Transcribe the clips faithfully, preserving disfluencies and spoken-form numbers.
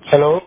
Hello.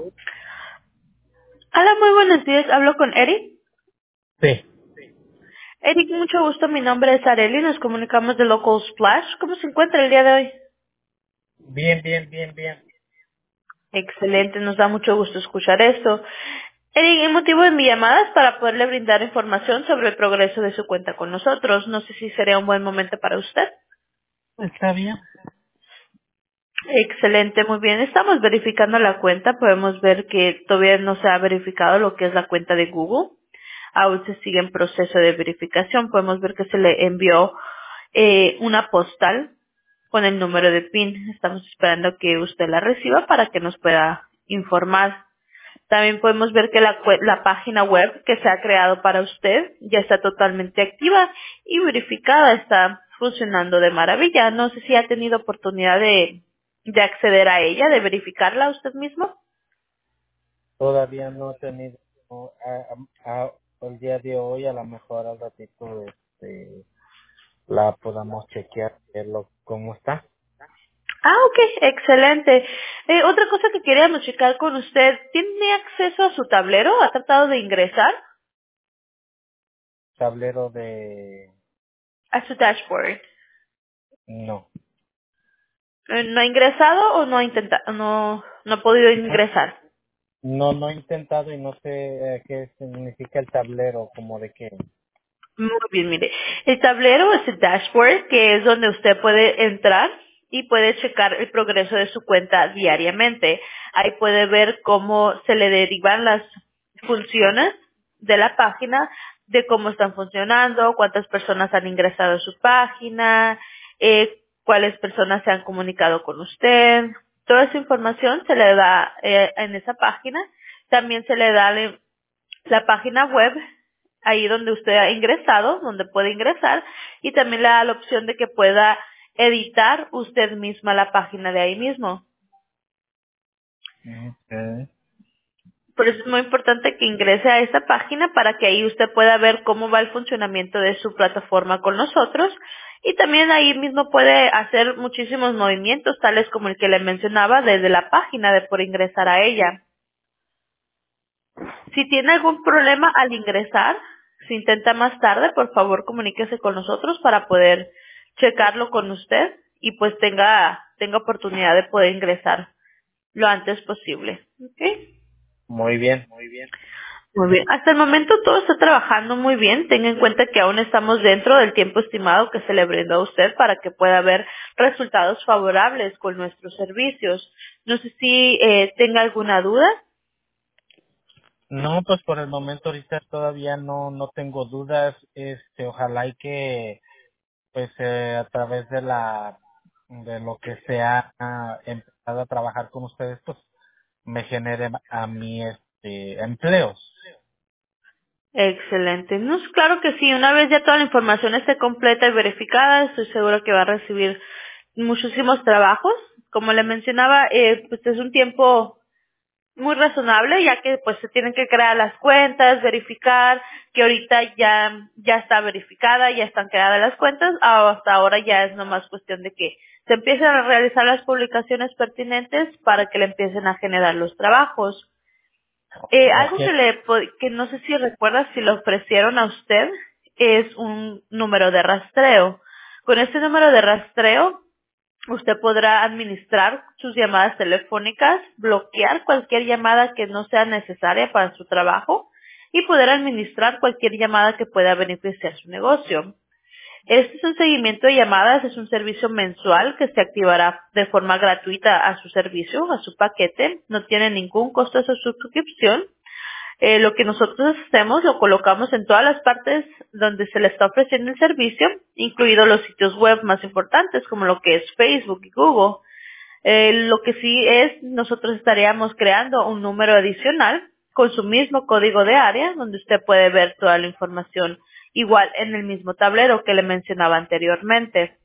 Hola, muy buenos días. Hablo con Eric. Sí. Eric, mucho gusto. Mi nombre es Areli. Nos comunicamos de Local Splash. ¿Cómo se encuentra el día de hoy? Bien, bien, bien, bien. Excelente. Nos da mucho gusto escuchar esto. Eric, el motivo de mi llamada es para poderle brindar información sobre el progreso de su cuenta con nosotros. No sé si sería un buen momento para usted. Está bien. Excelente, muy bien. Estamos verificando la cuenta. Podemos ver que todavía no se ha verificado lo que es la cuenta de Google. Aún se sigue en proceso de verificación. Podemos ver que se le envió eh, una postal con el número de PIN. Estamos esperando que usted la reciba para que nos pueda informar. También podemos ver que la, cue- la página web que se ha creado para usted ya está totalmente activa y verificada, está funcionando de maravilla. No sé si ha tenido oportunidad de, de acceder a ella, de verificarla usted mismo. Todavía no he tenido no, a, a- a- el día de hoy, a lo mejor al ratito este, la podamos chequear, verlo cómo está. Ah, ok, excelente. Eh, otra cosa que queríamos checar con usted, ¿tiene acceso a su tablero? ¿Ha tratado de ingresar Tablero de... a su dashboard? No. Eh, ¿No ha ingresado o no ha intentado, no, no ha podido No, ingresar? no, no he intentado y no sé eh, qué significa el tablero, como de qué. Muy bien, mire. El tablero es el dashboard, que es donde usted puede entrar y puede checar el progreso de su cuenta diariamente. Ahí puede ver cómo se le derivan las funciones de la página, de cómo están funcionando, cuántas personas han ingresado a su página, eh, cuáles personas se han comunicado con usted. Toda esa información se le da eh, en esa página. También se le da la la página web, ahí donde usted ha ingresado, donde puede ingresar, y también le da la opción de que pueda editar usted misma la página de ahí mismo. Okay. Por eso es muy importante que ingrese a esa página para que ahí usted pueda ver cómo va el funcionamiento de su plataforma con nosotros y también ahí mismo puede hacer muchísimos movimientos tales como el que le mencionaba desde la página de por ingresar a ella. Si tiene algún problema al ingresar, si intenta más tarde, por favor comuníquese con nosotros para poder checarlo con usted y pues tenga, tenga oportunidad de poder ingresar lo antes posible. ¿Ok? Muy bien. Muy bien. Hasta el momento todo está trabajando muy bien. Tenga en cuenta que aún estamos dentro del tiempo estimado que se le brindó a usted para que pueda ver resultados favorables con nuestros servicios. No sé si eh, tenga alguna duda. No, pues por el momento ahorita todavía no no tengo dudas. Este, ojalá y que pues eh, a través de la de lo que se ha ah, empezado a trabajar con ustedes, pues me genere a mí este empleos. Excelente. No, es claro que sí. Una vez ya toda la información esté completa y verificada, estoy seguro que va a recibir muchísimos trabajos. Como le mencionaba, eh, pues es un tiempo muy razonable, ya que pues se tienen que crear las cuentas, verificar que ahorita ya ya está verificada, ya están creadas las cuentas. Ah, hasta ahora ya es nomás cuestión de que se empiecen a realizar las publicaciones pertinentes para que le empiecen a generar los trabajos. Eh, algo que Okay. le po- que no sé si recuerda si le ofrecieron a usted es un número de rastreo. Con este número de rastreo usted podrá administrar sus llamadas telefónicas, bloquear cualquier llamada que no sea necesaria para su trabajo y poder administrar cualquier llamada que pueda beneficiar su negocio. Este es un seguimiento de llamadas, es un servicio mensual que se activará de forma gratuita a su servicio, a su paquete, no tiene ningún costo de su suscripción. Eh, lo que nosotros hacemos lo colocamos en todas las partes donde se le está ofreciendo el servicio, incluidos los sitios web más importantes como lo que es Facebook y Google. Eh, lo que sí es, nosotros estaríamos creando un número adicional con su mismo código de área donde usted puede ver toda la información igual en el mismo tablero que le mencionaba anteriormente.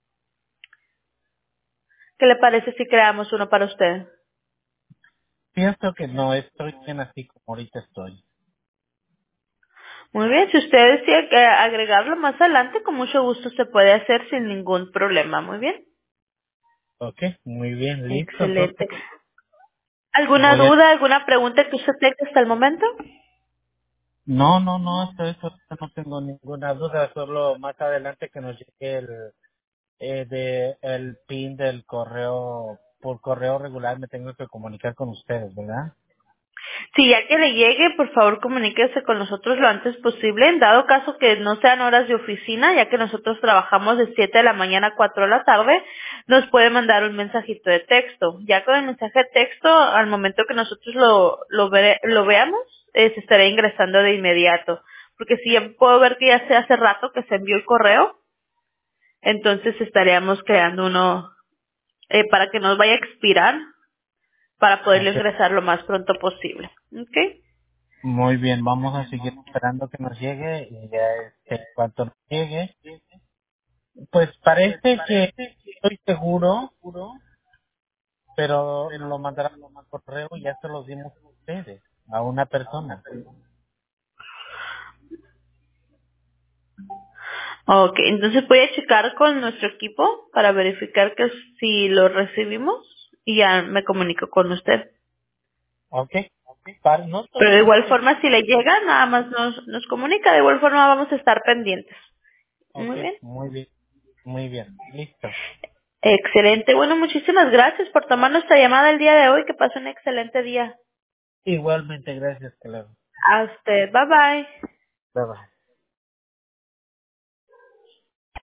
¿Qué le parece si creamos uno para usted? Pienso que no estoy bien así como ahorita estoy. Muy bien, si usted desea eh, agregarlo más adelante, con mucho gusto se puede hacer sin ningún problema. Muy bien. Okay, muy bien, listo. Entonces, Excelente. ¿Alguna Voy a... duda, alguna pregunta que usted tenga hasta el momento? No, no, no, hasta eso no tengo ninguna duda, solo más adelante que nos llegue el, eh, de, el PIN del correo, por correo regular me tengo que comunicar con ustedes, ¿verdad? Si ya que le llegue, por favor comuníquese con nosotros lo antes posible. En dado caso que no sean horas de oficina, ya que nosotros trabajamos de siete de la mañana a cuatro de la tarde, nos puede mandar un mensajito de texto. Ya con el mensaje de texto, al momento que nosotros lo, lo, vere- lo veamos, eh, se estará ingresando de inmediato. Porque si ya puedo ver que ya se hace rato que se envió el correo, entonces estaríamos creando uno eh, para que nos vaya a expirar, para poderlo Ok. ingresar lo más pronto posible. ¿Ok? Muy bien, vamos a seguir esperando que nos llegue y ya este, en cuanto nos llegue, pues parece que estoy seguro, pero nos lo mandará por correo y ya se los dimos a ustedes, a una persona. Ok, entonces voy a checar con nuestro equipo para verificar que si lo recibimos y ya me comunico con usted. Ok, Par- no Pero estoy de igual seguro. forma, si le llega, nada más nos, nos comunica. De igual forma, vamos a estar pendientes. Ok, Muy bien. muy bien, muy bien, listo. Excelente. Bueno, muchísimas gracias por tomar nuestra llamada el día de hoy. Que pase un excelente día. Igualmente, gracias, que A usted. Bye bye. Bye bye.